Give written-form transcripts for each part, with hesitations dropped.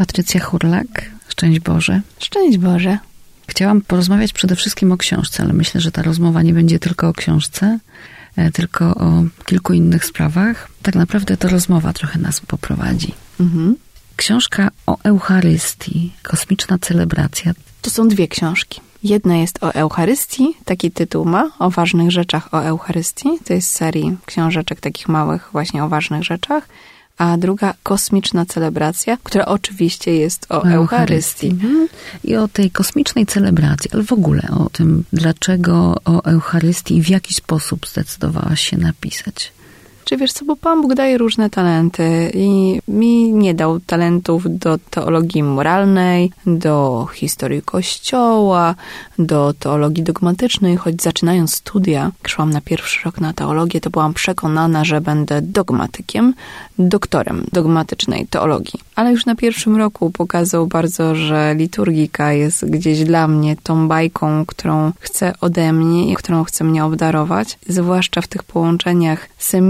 Patrycja Hurlak, szczęść Boże. Szczęść Boże. Chciałam porozmawiać przede wszystkim o książce, ale myślę, że ta rozmowa nie będzie tylko o książce, tylko o kilku innych sprawach. Tak naprawdę to rozmowa trochę nas poprowadzi. Książka o Eucharystii, kosmiczna celebracja. To są dwie książki. Jedna jest o Eucharystii, taki tytuł ma, o ważnych rzeczach o Eucharystii. To jest z serii książeczek takich małych właśnie o ważnych rzeczach. A druga kosmiczna celebracja, która oczywiście jest o Eucharystii. I o tej kosmicznej celebracji, ale w ogóle o tym, dlaczego o Eucharystii i w jaki sposób zdecydowałaś się napisać. Czy wiesz co, bo Pan Bóg daje różne talenty i mi nie dał talentów do teologii moralnej, do historii Kościoła, do teologii dogmatycznej, choć zaczynając studia, jak szłam na pierwszy rok na teologię, to byłam przekonana, że będę dogmatykiem, doktorem dogmatycznej teologii. Ale już na pierwszym roku pokazał bardzo, że liturgika jest gdzieś dla mnie tą bajką, którą chce ode mnie i którą chce mnie obdarować, zwłaszcza w tych połączeniach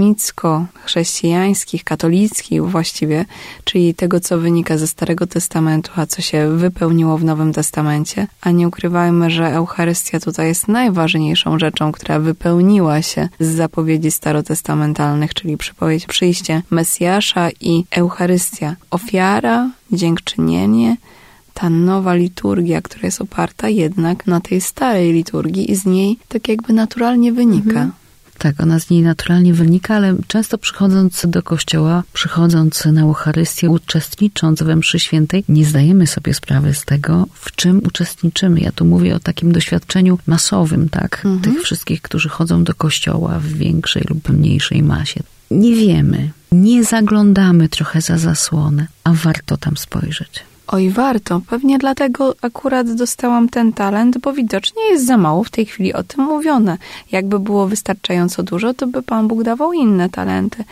semicko-chrześcijańskich, katolickich właściwie, czyli tego, co wynika ze Starego Testamentu, a co się wypełniło w Nowym Testamencie. A nie ukrywajmy, że Eucharystia tutaj jest najważniejszą rzeczą, która wypełniła się z zapowiedzi starotestamentalnych, czyli przyjście Mesjasza i Eucharystia. Ofiara, dziękczynienie, ta nowa liturgia, która jest oparta jednak na tej starej liturgii i z niej tak jakby naturalnie wynika. Tak, ona z niej naturalnie wynika, ale często przychodząc do kościoła, przychodząc na Eucharystię, uczestnicząc we mszy świętej, nie zdajemy sobie sprawy z tego, w czym uczestniczymy. Ja tu mówię o takim doświadczeniu masowym, tak? Tych wszystkich, którzy chodzą do kościoła w większej lub mniejszej masie. Nie wiemy, nie zaglądamy trochę za zasłonę, a warto tam spojrzeć. Oj, warto. Pewnie dlatego akurat dostałam ten talent, bo widocznie jest za mało w tej chwili o tym mówione. Jakby było wystarczająco dużo, to by Pan Bóg dawał inne talenty.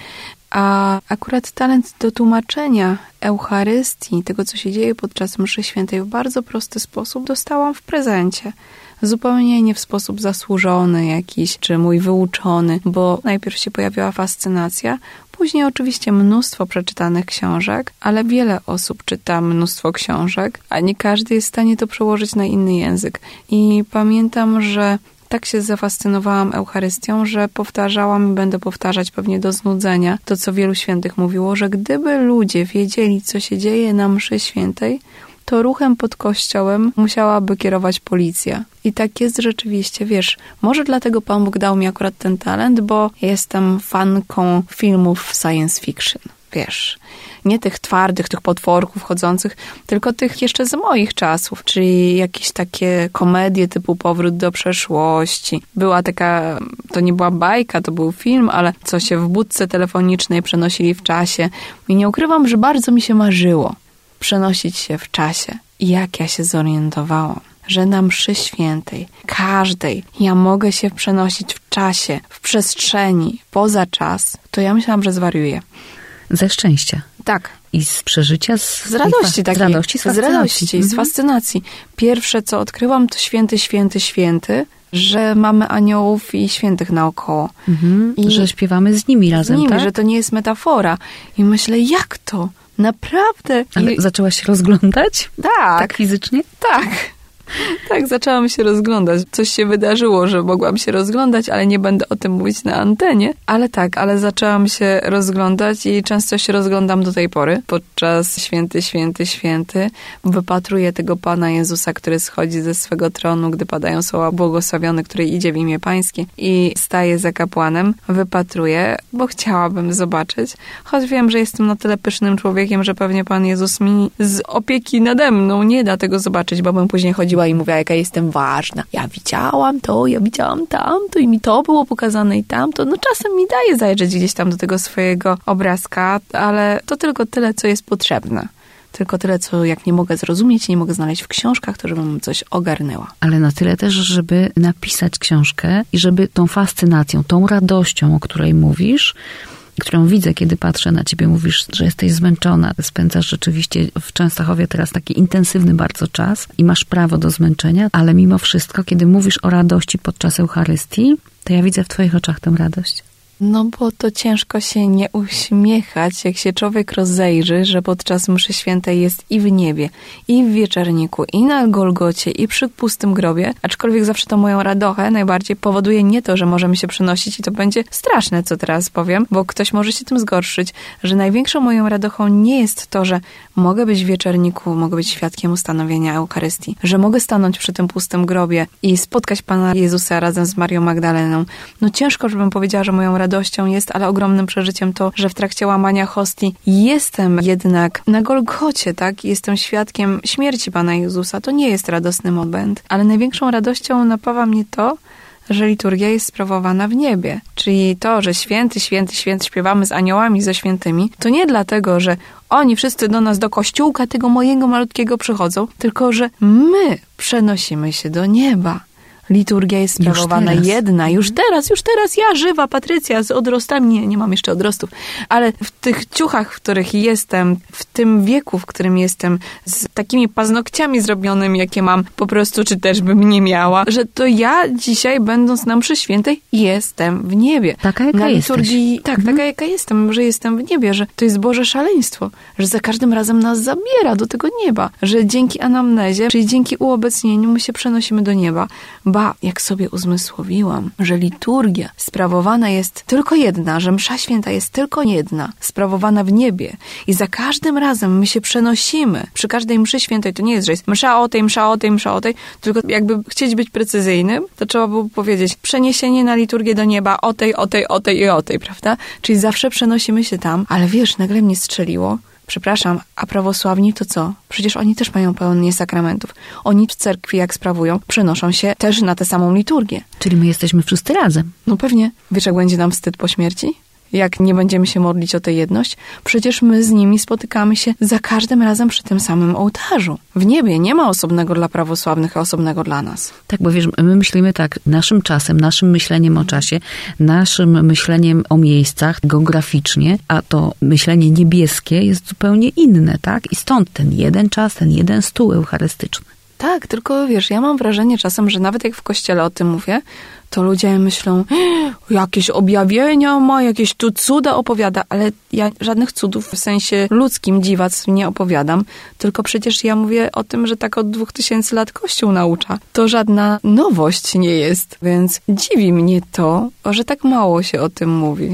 A akurat talent do tłumaczenia Eucharystii, tego, co się dzieje podczas mszy świętej w bardzo prosty sposób, dostałam w prezencie. Zupełnie nie w sposób zasłużony jakiś, czy mój wyuczony, bo najpierw się pojawiła fascynacja, później oczywiście mnóstwo przeczytanych książek, ale wiele osób czyta mnóstwo książek, a nie każdy jest w stanie to przełożyć na inny język. I pamiętam, że tak się zafascynowałam Eucharystią, że powtarzałam i będę powtarzać pewnie do znudzenia to, co wielu świętych mówiło, że gdyby ludzie wiedzieli, co się dzieje na mszy świętej, to ruchem pod kościołem musiałaby kierować policja. I tak jest rzeczywiście, wiesz, może dlatego Pan Bóg dał mi akurat ten talent, bo jestem fanką filmów science fiction, wiesz. Nie tych twardych, tych potworków chodzących, tylko tych jeszcze z moich czasów, czyli jakieś takie komedie typu Powrót do przeszłości. Była taka, to nie była bajka, to był film, ale co się w budce telefonicznej przenosili w czasie. I nie ukrywam, że bardzo mi się marzyło przenosić się w czasie. I jak ja się zorientowałam, że na mszy świętej, każdej, ja mogę się przenosić w czasie, w przestrzeni, poza czas, to ja myślałam, że zwariuję. Ze szczęścia. Tak. I z przeżycia, z radości takiej. Z radości, z fascynacji. Pierwsze, co odkryłam, to święty, że mamy aniołów i świętych naokoło. I że śpiewamy z nimi razem, z nimi, tak? Że to nie jest metafora. I myślę, jak to? Naprawdę. Ale zaczęłaś się rozglądać? Tak. Tak fizycznie? Tak. Tak, zaczęłam się rozglądać. Coś się wydarzyło, że mogłam się rozglądać, ale nie będę o tym mówić na antenie. Ale tak, ale zaczęłam się rozglądać i często się rozglądam do tej pory. Podczas święty, wypatruję tego Pana Jezusa, który schodzi ze swego tronu, gdy padają słowa błogosławiony, który idzie w imię Pańskie i staje za kapłanem. Wypatruję, bo chciałabym zobaczyć. Choć wiem, że jestem na tyle pysznym człowiekiem, że pewnie Pan Jezus mi z opieki nade mną nie da tego zobaczyć, bo bym później chodziła i mówiła, jaka jestem ważna. Ja widziałam to, ja widziałam tamto i mi to było pokazane i tamto. No czasem mi daje zajrzeć gdzieś tam do tego swojego obrazka, ale to tylko tyle, co jest potrzebne. Tylko tyle, co jak nie mogę zrozumieć, nie mogę znaleźć w książkach, to żebym coś ogarnęła. Ale na tyle też, żeby napisać książkę i żeby tą fascynacją, tą radością, o której mówisz, którą widzę, kiedy patrzę na ciebie, mówisz, że jesteś zmęczona, spędzasz rzeczywiście w Częstochowie teraz taki intensywny bardzo czas i masz prawo do zmęczenia, ale mimo wszystko, kiedy mówisz o radości podczas Eucharystii, to ja widzę w twoich oczach tę radość. No bo to ciężko się nie uśmiechać, jak się człowiek rozejrzy, że podczas mszy świętej jest i w niebie, i w wieczerniku, i na Golgocie, i przy pustym grobie. Aczkolwiek zawsze to moją radochę najbardziej powoduje nie to, że możemy się przenosić i to będzie straszne, co teraz powiem, bo ktoś może się tym zgorszyć, że największą moją radochą nie jest to, że mogę być w wieczerniku, mogę być świadkiem ustanowienia Eucharystii, że mogę stanąć przy tym pustym grobie i spotkać Pana Jezusa razem z Marią Magdaleną. No ciężko, żebym powiedziała, że moją radością jest, ale ogromnym przeżyciem to, że w trakcie łamania hostii jestem jednak na Golgocie, tak? Jestem świadkiem śmierci Pana Jezusa. To nie jest radosny moment, ale największą radością napawa mnie to, że liturgia jest sprawowana w niebie. Czyli to, że święty, święty, święty śpiewamy z aniołami, ze świętymi, to nie dlatego, że oni wszyscy do nas, do kościółka tego mojego malutkiego przychodzą, tylko że my przenosimy się do nieba. Liturgia jest sprawowana jedna. Już teraz ja, żywa Patrycja z odrostami. Nie mam jeszcze odrostów. Ale w tych ciuchach, w których jestem, w tym wieku, w którym jestem, z takimi paznokciami zrobionymi, jakie mam po prostu, czy też bym nie miała, że to ja dzisiaj, będąc na mszy świętej, jestem w niebie. Taka, jaka liturgii, jesteś. Tak, taka, jaka jestem, że jestem w niebie, że to jest Boże szaleństwo, że za każdym razem nas zabiera do tego nieba, że dzięki anamnezie, czyli dzięki uobecnieniu my się przenosimy do nieba. Jak sobie uzmysłowiłam, że liturgia sprawowana jest tylko jedna, że msza święta jest tylko jedna, sprawowana w niebie i za każdym razem my się przenosimy. Przy każdej mszy świętej to nie jest, że jest msza o tej, msza o tej, msza o tej, tylko jakby chcieć być precyzyjnym, to trzeba było powiedzieć przeniesienie na liturgię do nieba o tej, o tej, o tej i o tej, prawda? Czyli zawsze przenosimy się tam, ale wiesz, nagle mnie strzeliło. Przepraszam, a prawosławni to co? Przecież oni też mają pełnię sakramentów. Oni w cerkwi, jak sprawują, przenoszą się też na tę samą liturgię. Czyli my jesteśmy wszyscy razem. No pewnie. Wiesz, jak będzie nam wstyd po śmierci? Jak nie będziemy się modlić o tę jedność? Przecież my z nimi spotykamy się za każdym razem przy tym samym ołtarzu. W niebie nie ma osobnego dla prawosławnych, a osobnego dla nas. Tak, bo wiesz, my myślimy tak, naszym czasem, naszym myśleniem o czasie, naszym myśleniem o miejscach geograficznie, a to myślenie niebieskie jest zupełnie inne, tak? I stąd ten jeden czas, ten jeden stół eucharystyczny. Tak, tylko wiesz, ja mam wrażenie czasem, że nawet jak w kościele o tym mówię, to ludzie myślą, jakieś objawienia ma, jakieś tu cuda opowiada, ale ja żadnych cudów w sensie ludzkim dziwactw nie opowiadam, tylko przecież ja mówię o tym, że tak od 2000 lat Kościół naucza. To żadna nowość nie jest, więc dziwi mnie to, że tak mało się o tym mówi.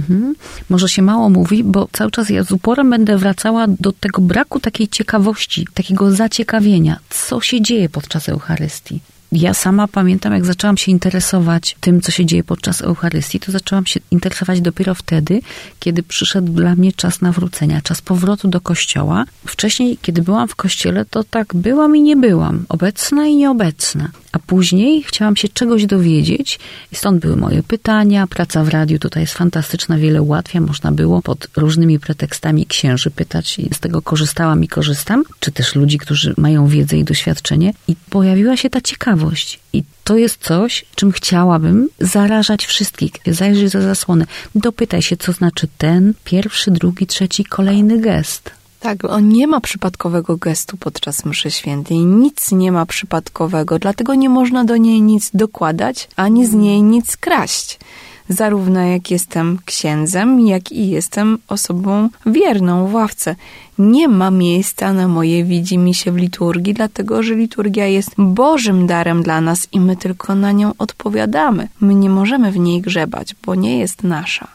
Może się mało mówi, bo cały czas ja z uporem będę wracała do tego braku takiej ciekawości, takiego zaciekawienia, co się dzieje podczas Eucharystii. Ja sama pamiętam, jak zaczęłam się interesować tym, co się dzieje podczas Eucharystii, to zaczęłam się interesować dopiero wtedy, kiedy przyszedł dla mnie czas nawrócenia, czas powrotu do kościoła. Wcześniej, kiedy byłam w kościele, to tak byłam i nie byłam, obecna i nieobecna. A później chciałam się czegoś dowiedzieć i stąd były moje pytania. Praca w radiu tutaj jest fantastyczna, wiele ułatwia. Można było pod różnymi pretekstami księży pytać i z tego korzystałam i korzystam. Czy też ludzi, którzy mają wiedzę i doświadczenie. I pojawiła się ta ciekawość. I to jest coś, czym chciałabym zarażać wszystkich. Zajrzyj za zasłonę. Dopytaj się, co znaczy ten, pierwszy, drugi, trzeci, kolejny gest. Tak, on nie ma przypadkowego gestu podczas mszy świętej. Nic nie ma przypadkowego, dlatego nie można do niej nic dokładać, ani z niej nic kraść. Zarówno jak jestem księdzem, jak i jestem osobą wierną w ławce. Nie ma miejsca na moje widzimisię w liturgii, dlatego że liturgia jest Bożym darem dla nas i my tylko na nią odpowiadamy. My nie możemy w niej grzebać, bo nie jest nasza.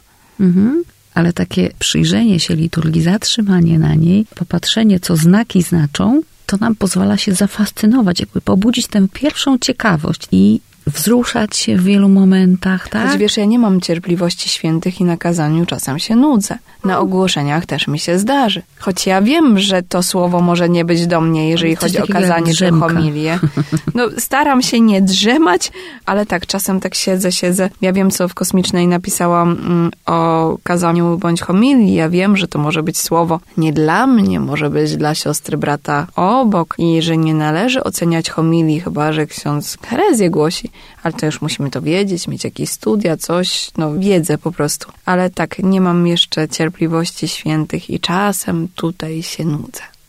Ale takie przyjrzenie się liturgii, zatrzymanie na niej, popatrzenie, co znaki znaczą, to nam pozwala się zafascynować, jakby pobudzić tę pierwszą ciekawość i wzruszać się w wielu momentach, tak? Choć wiesz, ja nie mam cierpliwości świętych i na kazaniu czasem się nudzę. Na ogłoszeniach też mi się zdarzy. Choć ja wiem, że to słowo może nie być do mnie, jeżeli chodzi o kazanie czy homilię. No, staram się nie drzemać, ale tak, czasem tak siedzę. Ja wiem, co w Kosmicznej napisałam o kazaniu bądź homilii. Ja wiem, że to może być słowo nie dla mnie, może być dla siostry, brata obok i że nie należy oceniać homilii, chyba że ksiądz herezję głosi. Ale to już musimy to wiedzieć, mieć jakieś studia, coś, wiedzę po prostu. Ale tak, nie mam jeszcze cierpliwości świętych i czasem tutaj się nudzę.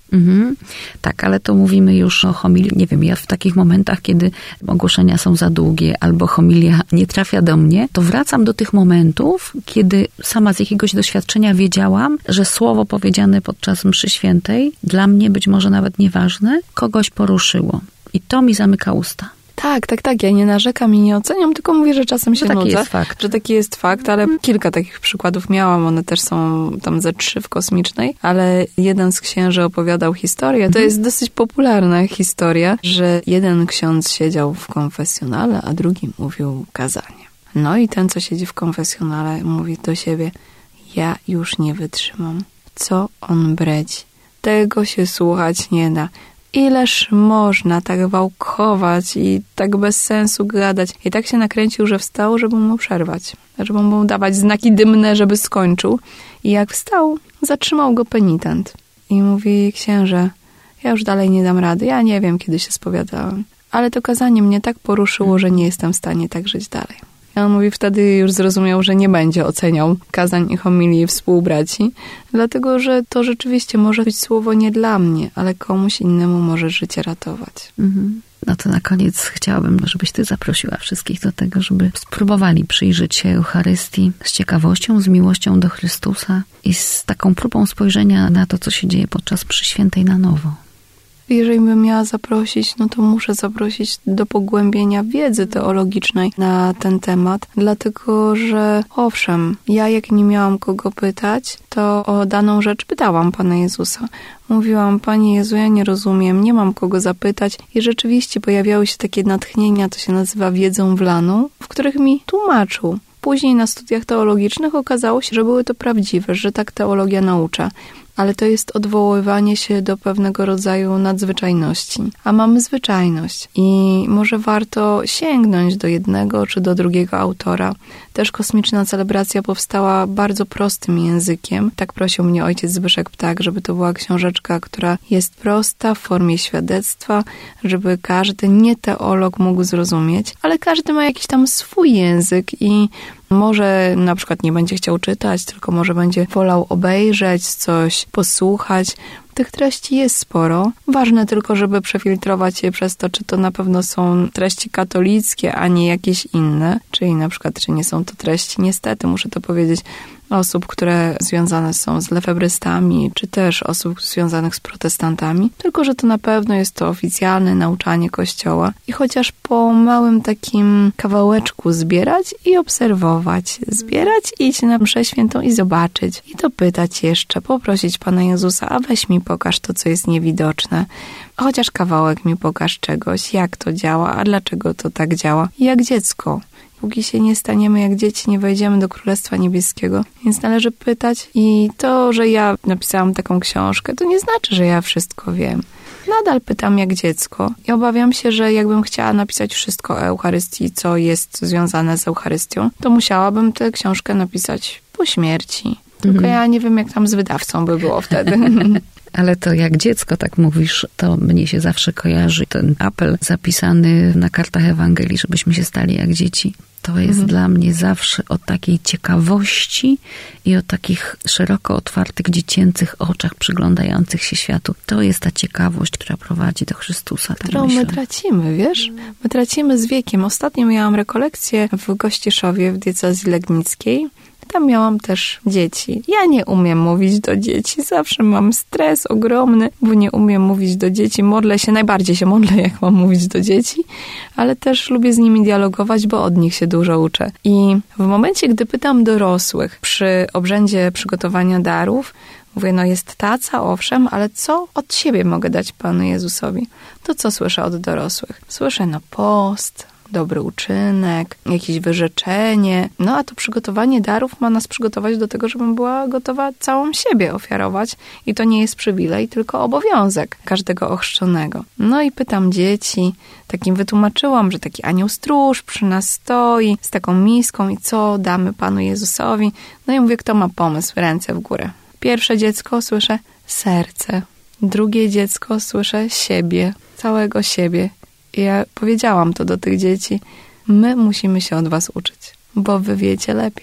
Tak, ale to mówimy już o homilii. Nie wiem, ja w takich momentach, kiedy ogłoszenia są za długie albo homilia nie trafia do mnie, to wracam do tych momentów, kiedy sama z jakiegoś doświadczenia wiedziałam, że słowo powiedziane podczas mszy świętej, dla mnie być może nawet nieważne, kogoś poruszyło. I to mi zamyka usta. Tak. Ja nie narzekam i nie oceniam, tylko mówię, że czasem się nudzę. Jest fakt. Że taki jest fakt, ale kilka takich przykładów miałam. One też są tam ze 3 w Kosmicznej, ale jeden z księży opowiadał historię. To jest dosyć popularna historia, że jeden ksiądz siedział w konfesjonale, a drugi mówił kazanie. No i ten, co siedzi w konfesjonale, mówi do siebie: ja już nie wytrzymam. Co on bredzi? Tego się słuchać nie da. Ileż można tak wałkować i tak bez sensu gadać. I tak się nakręcił, że wstał, żeby mu przerwać. Żeby mu dawać znaki dymne, żeby skończył. I jak wstał, zatrzymał go penitent. I mówi: księże, ja już dalej nie dam rady. Ja nie wiem, kiedy się spowiadałem. Ale to kazanie mnie tak poruszyło, że nie jestem w stanie tak żyć dalej. I on mówi, wtedy już zrozumiał, że nie będzie oceniał kazań i homilii współbraci, dlatego, że to rzeczywiście może być słowo nie dla mnie, ale komuś innemu może życie ratować. No to na koniec chciałabym, żebyś ty zaprosiła wszystkich do tego, żeby spróbowali przyjrzeć się Eucharystii z ciekawością, z miłością do Chrystusa i z taką próbą spojrzenia na to, co się dzieje podczas mszy świętej na nowo. Jeżeli bym miała zaprosić, no to muszę zaprosić do pogłębienia wiedzy teologicznej na ten temat, dlatego że owszem, ja jak nie miałam kogo pytać, to o daną rzecz pytałam Pana Jezusa. Mówiłam: Panie Jezu, ja nie rozumiem, nie mam kogo zapytać i rzeczywiście pojawiały się takie natchnienia, to się nazywa wiedzą wlaną, w których mi tłumaczył. Później na studiach teologicznych okazało się, że były to prawdziwe, że tak teologia naucza. Ale to jest odwoływanie się do pewnego rodzaju nadzwyczajności. A mamy zwyczajność i może warto sięgnąć do jednego czy do drugiego autora. Też Kosmiczna Celebracja powstała bardzo prostym językiem. Tak prosił mnie ojciec Zbyszek Ptak, żeby to była książeczka, która jest prosta w formie świadectwa, żeby każdy nieteolog mógł zrozumieć, ale każdy ma jakiś tam swój język i może na przykład nie będzie chciał czytać, tylko może będzie wolał obejrzeć coś, posłuchać. Tych treści jest sporo. Ważne tylko, żeby przefiltrować je przez to, czy to na pewno są treści katolickie, a nie jakieś inne. Czyli na przykład, czy nie są to treści, niestety, muszę to powiedzieć, osób, które związane są z lefebrystami, czy też osób związanych z protestantami, tylko że to na pewno jest to oficjalne nauczanie Kościoła i chociaż po małym takim kawałeczku zbierać i obserwować, zbierać i iść na mszę świętą i zobaczyć i dopytać jeszcze, poprosić Pana Jezusa: a weź mi pokaż to, co jest niewidoczne, chociaż kawałek mi pokaż czegoś, jak to działa, a dlaczego to tak działa, i jak dziecko. Póki się nie staniemy jak dzieci, nie wejdziemy do Królestwa Niebieskiego. Więc należy pytać i to, że ja napisałam taką książkę, to nie znaczy, że ja wszystko wiem. Nadal pytam jak dziecko i obawiam się, że jakbym chciała napisać wszystko o Eucharystii, co jest związane z Eucharystią, to musiałabym tę książkę napisać po śmierci. Tylko ja nie wiem, jak tam z wydawcą by było wtedy. Ale to jak dziecko tak mówisz, to mnie się zawsze kojarzy ten apel zapisany na kartach Ewangelii, żebyśmy się stali jak dzieci. To jest dla mnie zawsze o takiej ciekawości i o takich szeroko otwartych, dziecięcych oczach przyglądających się światu. To jest ta ciekawość, która prowadzi do Chrystusa. Którą my tracimy, wiesz? My tracimy z wiekiem. Ostatnio miałam rekolekcję w Gościeszowie w diecezji legnickiej. Tam miałam też dzieci. Ja nie umiem mówić do dzieci. Zawsze mam stres ogromny, bo nie umiem mówić do dzieci. Modlę się, najbardziej się modlę, jak mam mówić do dzieci, ale też lubię z nimi dialogować, bo od nich się dużo uczę. I w momencie, gdy pytam dorosłych przy obrzędzie przygotowania darów, mówię, no jest taca, owszem, ale co od siebie mogę dać Panu Jezusowi? To co słyszę od dorosłych? Słyszę, no post, dobry uczynek, jakieś wyrzeczenie. No a to przygotowanie darów ma nas przygotować do tego, żebym była gotowa całą siebie ofiarować. I to nie jest przywilej, tylko obowiązek każdego ochrzczonego. No i pytam dzieci, takim wytłumaczyłam, że taki anioł stróż przy nas stoi z taką miską i co damy Panu Jezusowi. No i mówię, kto ma pomysł? Ręce w górę. Pierwsze dziecko słyszę serce. Drugie dziecko słyszę siebie, całego siebie. I ja powiedziałam to do tych dzieci. My musimy się od was uczyć, bo wy wiecie lepiej.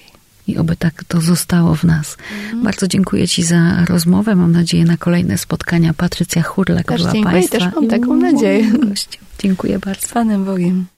i oby tak to zostało w nas. Bardzo dziękuję Ci za rozmowę. Mam nadzieję na kolejne spotkania. Patrycja Hurlak była Państwa. Też mam taką nadzieję. Dziękuję bardzo. Z Panem Bogiem.